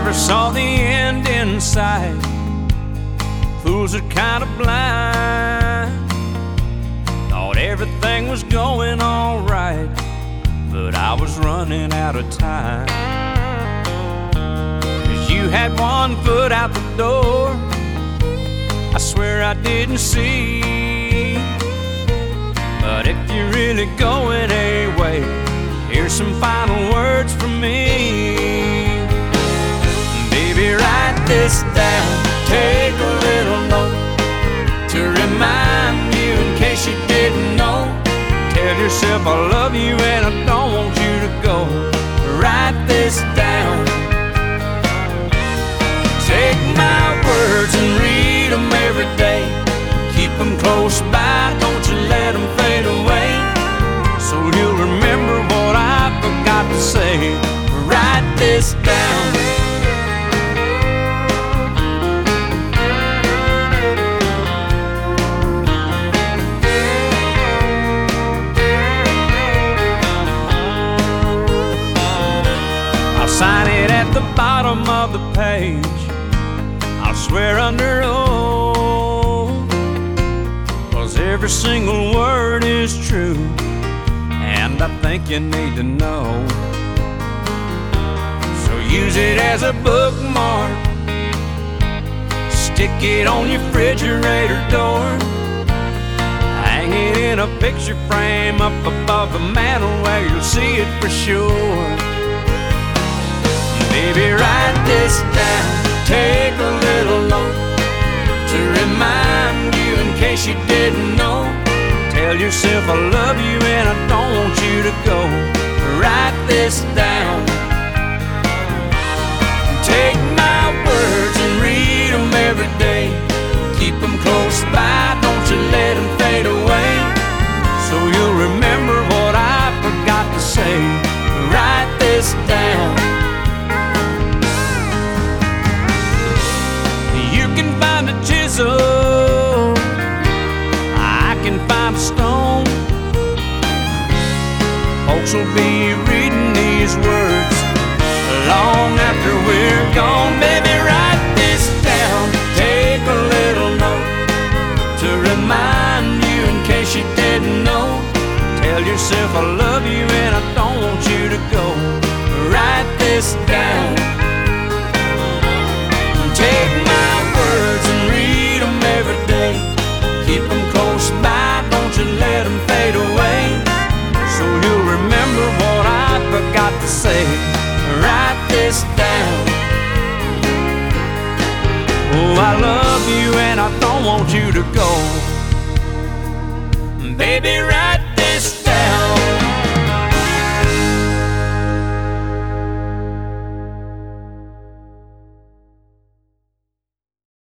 never saw the end in sight. Fools are kind of blind. Thought everything was going all right, but I was running out of time. 'Cause you had one foot out the door, I swear I didn't see. But if you're really going away, here's some final words from me. Baby, write this down, take a little note to remind you in case you didn't know. Tell yourself I love you and I don't want you to go. Write this down. Take my words and read them every day. Keep them close by, don't you let them fade away. So you'll remember what I forgot to say. Write this down. I'll sign it at the bottom of the page. I'll swear under oath, 'cause every single word is true, and I think you need to know. So use it as a bookmark, stick it on your refrigerator door, hang it in a picture frame up above the mantel where you'll see it for sure. Baby, write this down, take a little note to remind you in case you didn't know. Tell yourself I love you and I don't want you to go. Write this down. Take my words and read them every day. Keep them close by, don't you let them fade away. So you'll remember what I forgot to say. Write this down. You can find a chisel, I can find a stone. Folks will be reading these words long after we're gone. Baby, write this down, take a little note to remind you in case you didn't know. Tell yourself I love you and I don't want you to go. Write this down. Take my words and read them every day. Keep them close by, don't you let them fade away. So you'll remember what I forgot to say. Write this down. Oh, I love you and I don't want you to go. Baby, write